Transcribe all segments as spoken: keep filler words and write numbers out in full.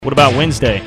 What about Wednesday?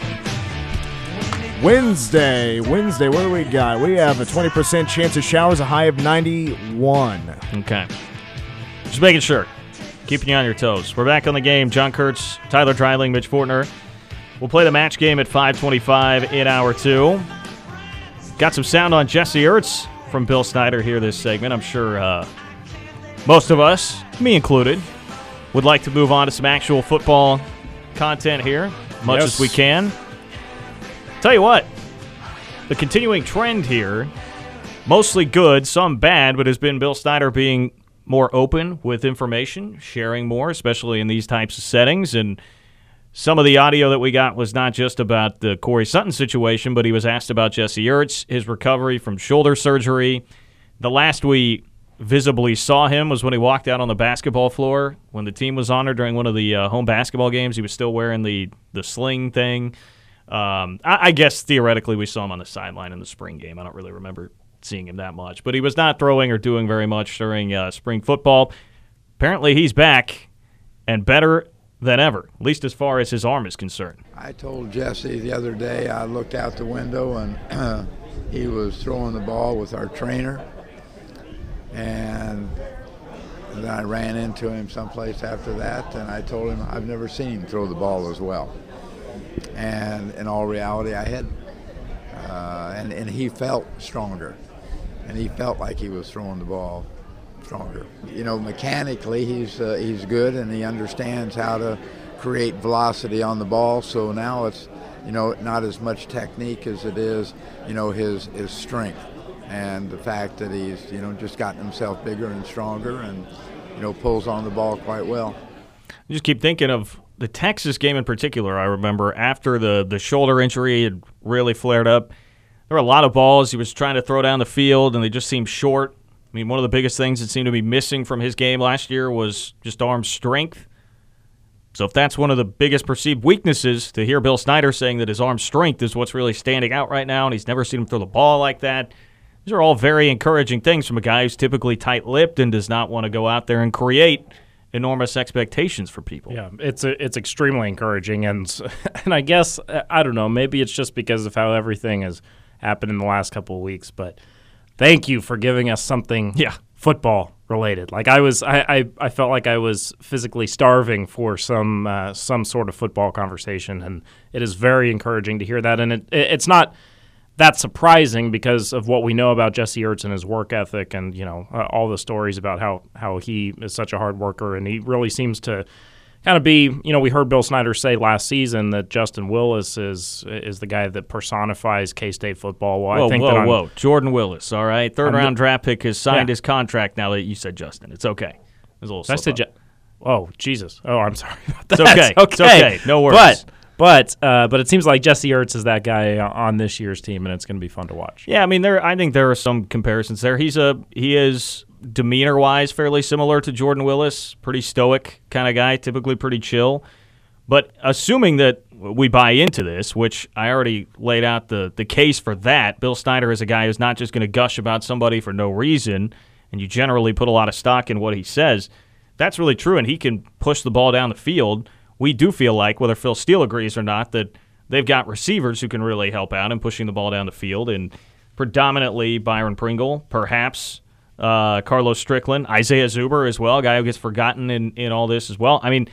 Wednesday, Wednesday, what do we got? We have a twenty percent chance of showers, a high of ninety-one. Okay. Just making sure. Keeping you on your toes. We're back on the game. John Kurtz, Tyler Dreiling, Mitch Fortner. We'll play the match game at five twenty-five in hour two. Got some sound on Jesse Ertz from Bill Snyder here this segment. I'm sure uh, most of us, me included, would like to move on to some actual football content here, much Yes. as we can. Tell you what, the continuing trend here, mostly good, some bad, but has been Bill Snyder being more open with information, sharing more, especially in these types of settings. And some of the audio that we got was not just about the Corey Sutton situation, but he was asked about Jesse Ertz, his recovery from shoulder surgery. The last we visibly saw him was when he walked out on the basketball floor when the team was honored during one of the uh, home basketball games. He was still wearing the, the sling thing. Um, I, I guess theoretically we saw him on the sideline in the spring game. I don't really remember seeing him that much. But he was not throwing or doing very much during uh, spring football. Apparently he's back and better than ever, at least as far as his arm is concerned. I told Jesse the other day, I looked out the window and uh, he was throwing the ball with our trainer. And then I ran into him someplace after that, and I told him I've never seen him throw the ball as well. And in all reality, I had. Uh, and, and he felt stronger. And he felt like he was throwing the ball stronger. You know, mechanically, he's uh, he's good, and he understands how to create velocity on the ball. So now it's, you know, not as much technique as it is, you know, his his strength. And the fact that he's, you know, just gotten himself bigger and stronger and, you know, pulls on the ball quite well. I just keep thinking of the Texas game in particular. I remember after the, the shoulder injury had really flared up, there were a lot of balls he was trying to throw down the field, and they just seemed short. I mean, one of the biggest things that seemed to be missing from his game last year was just arm strength. So if that's one of the biggest perceived weaknesses, to hear Bill Snyder saying that his arm strength is what's really standing out right now, and he's never seen him throw the ball like that, these are all very encouraging things from a guy who's typically tight-lipped and does not want to go out there and create enormous expectations for people. Yeah, it's a, it's extremely encouraging, and and I guess, I don't know, maybe it's just because of how everything has happened in the last couple of weeks, but thank you for giving us something yeah. football-related. Like, I was, I, I, I felt like I was physically starving for some uh, some sort of football conversation, and it is very encouraging to hear that, and it, it it's not that's surprising because of what we know about Jesse Ertz and his work ethic and, you know, uh, all the stories about how, how he is such a hard worker, and he really seems to kind of be, you know, we heard Bill Snyder say last season that Justin Willis is is the guy that personifies K-State football. Well, whoa, I think whoa, that on, whoa. Jordan Willis, all right? Third-round the, draft pick has signed yeah. his contract now that you said Justin. It's okay. There's a little That's slip the, up. Oh, Jesus. Oh, I'm sorry about that. It's okay. okay. It's okay. No worries. But But uh, but it seems like Jesse Ertz is that guy on this year's team, and it's going to be fun to watch. Yeah, I mean, there. I think there are some comparisons there. He's a he is demeanor-wise fairly similar to Jordan Willis, pretty stoic kind of guy, typically pretty chill. But assuming that we buy into this, which I already laid out the the case for that, Bill Snyder is a guy who's not just going to gush about somebody for no reason, and you generally put a lot of stock in what he says. That's really true, and he can push the ball down the field. We do feel like, whether Phil Steele agrees or not, that they've got receivers who can really help out in pushing the ball down the field, and predominantly Byron Pringle, perhaps uh, Carlos Strickland, Isaiah Zuber as well, a guy who gets forgotten in, in all this as well. I mean,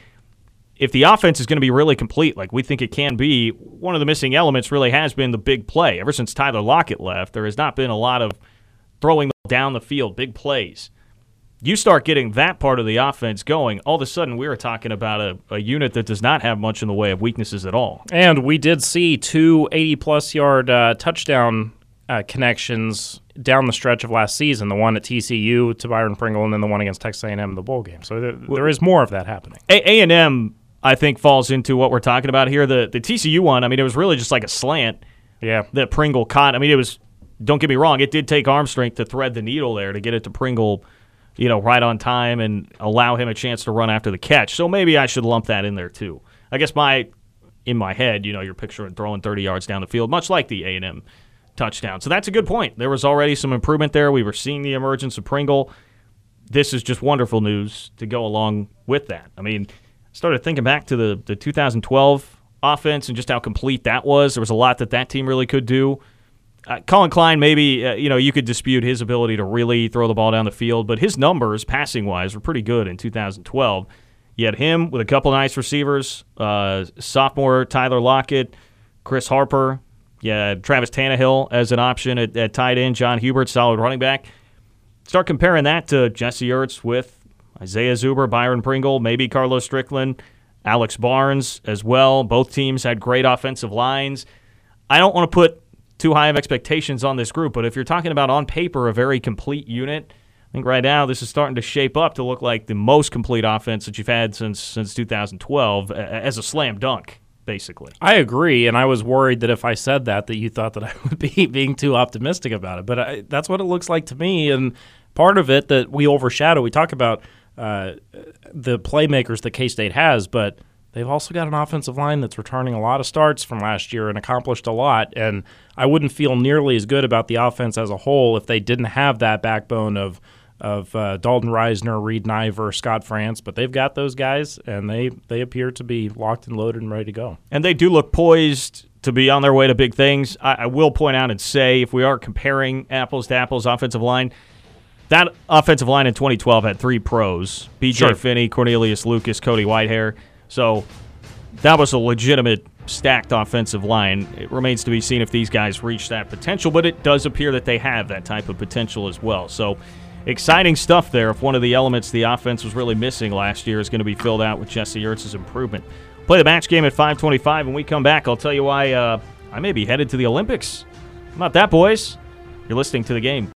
if the offense is going to be really complete, like we think it can be, one of the missing elements really has been the big play. Ever since Tyler Lockett left, there has not been a lot of throwing down the field, big plays. You start getting that part of the offense going, all of a sudden we are talking about a, a unit that does not have much in the way of weaknesses at all. And we did see two eighty-plus yard uh, touchdown uh, connections down the stretch of last season, the one at T C U to Byron Pringle and then the one against Texas A and M in the bowl game. So there, there is more of that happening. A and M, I think, falls into what we're talking about here. The, the T C U one, I mean, it was really just like a slant yeah. that Pringle caught. I mean, it was, don't get me wrong, it did take arm strength to thread the needle there to get it to Pringle, you know, right on time and allow him a chance to run after the catch. So maybe I should lump that in there too. I guess my in my head, you know, you're picturing throwing thirty yards down the field, much like the A and M touchdown. So that's a good point. There was already some improvement there. We were seeing the emergence of Pringle. This is just wonderful news to go along with that. I mean, started thinking back to the, the two thousand twelve offense and just how complete that was. There was a lot that that team really could do. Uh, Colin Klein, maybe, uh, you know, you could dispute his ability to really throw the ball down the field, but his numbers, passing-wise, were pretty good in two thousand twelve. You had him with a couple nice receivers, uh, sophomore Tyler Lockett, Chris Harper, yeah, Travis Tannehill as an option at, at tight end, John Hubert, solid running back. Start comparing that to Jesse Ertz with Isaiah Zuber, Byron Pringle, maybe Carlos Strickland, Alex Barnes as well. Both teams had great offensive lines. I don't want to put too high of expectations on this group, but if you're talking about on paper a very complete unit, I think right now this is starting to shape up to look like the most complete offense that you've had since since two thousand twelve as a slam dunk, basically. I agree, and I was worried that if I said that, that you thought that I would be being too optimistic about it. But I, that's what it looks like to me, and part of it that we overshadow, we talk about uh, the playmakers that K-State has, but they've also got an offensive line that's returning a lot of starts from last year and accomplished a lot, and I wouldn't feel nearly as good about the offense as a whole if they didn't have that backbone of of uh, Dalton Reisner, Reed Niver, Scott France, but they've got those guys, and they, they appear to be locked and loaded and ready to go. And they do look poised to be on their way to big things. I, I will point out and say, if we are comparing apples to apples offensive line, that offensive line in twenty twelve had three pros, B J Sure. Finney, Cornelius Lucas, Cody Whitehair. So that was a legitimate stacked offensive line. It remains to be seen if these guys reach that potential, but it does appear that they have that type of potential as well. So exciting stuff there if one of the elements the offense was really missing last year is going to be filled out with Jesse Ertz's improvement. Play the match game at five twenty-five. When we come back, I'll tell you why uh, I may be headed to the Olympics. How about that, boys? You're listening to The Game.